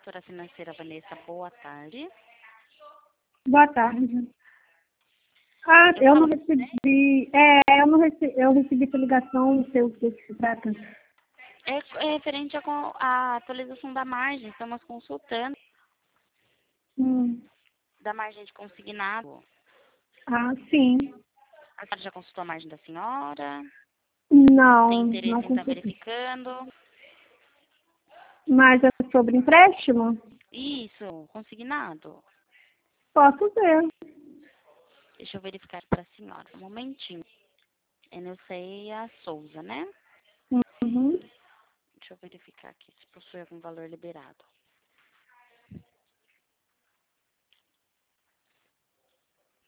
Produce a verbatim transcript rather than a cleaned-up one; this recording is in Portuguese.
corretora financeira Vanessa, boa tarde. Boa tarde. Ah, Eu eu não falo, recebi. É, eu não recebi, eu recebi essa ligação, não sei o que se trata. é, é referente à co- à atualização da margem, estamos consultando Hum. da margem de consignado. Ah, sim. A senhora já consultou a margem da senhora? Tem Não, interesse não em estar consegui. verificando? Mas é sobre empréstimo? Isso, consignado. Posso ver. Deixa eu verificar para a senhora, um momentinho. É Neuceia Souza, né? Uhum. Deixa eu verificar aqui se possui algum valor liberado.